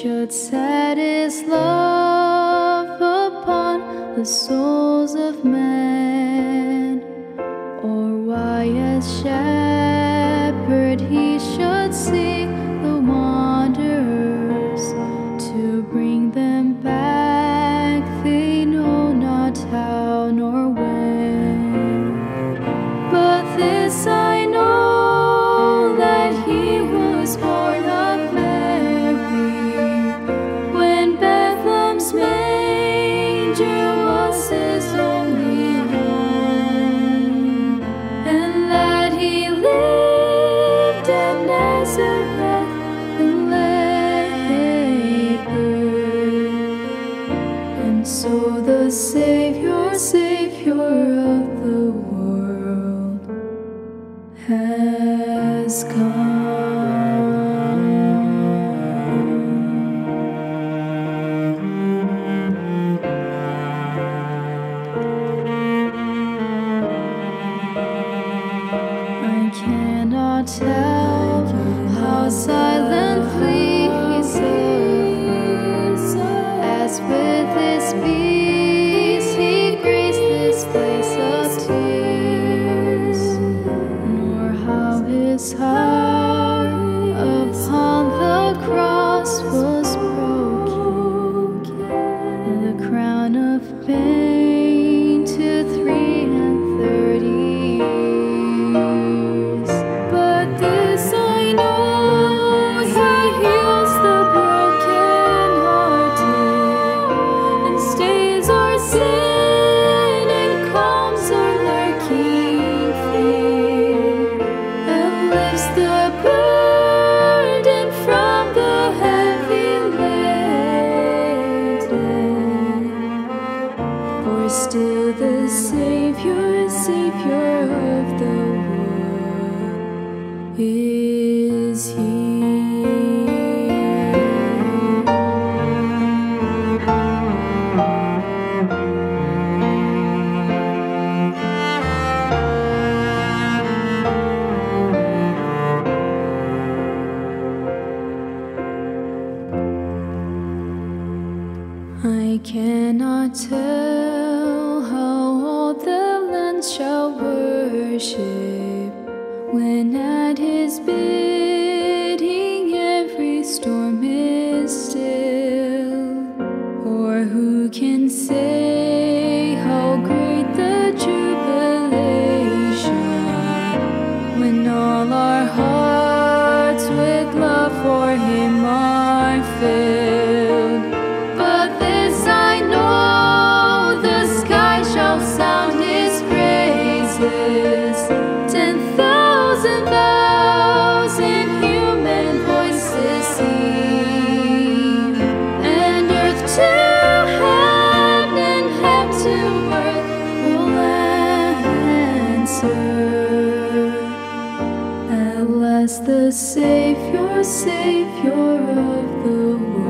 should set his love upon the souls of men, or why as shepherd he should seek the wanderers to bring them back, they know not how nor when. But this I know, that he was born of Mary, when Bethlehem's manger was his only home, and that he lived at Nazareth and labored, and so the Savior, Savior of the world has come. I cannot tell how silently he sings, as with his peace he graced this place of tears, nor how his heart upon the cross was broken, the crown of pain to 33 years. But this I know, he heals the broken-hearted, and stays our sin and calms our lurking fear, and lifts the burden from the heavy laden. For still the Savior, Savior of the world is he. I cannot tell how all the lands shall worship, when at his bidding every storm is still. Or who can say how great the jubilation, when all our hearts with love for him are filled. But this I know, the sky shall sound his praises, 10,000,000 human voices sing, and earth to heaven, heaven to earth will answer. At last the Savior, Savior of the world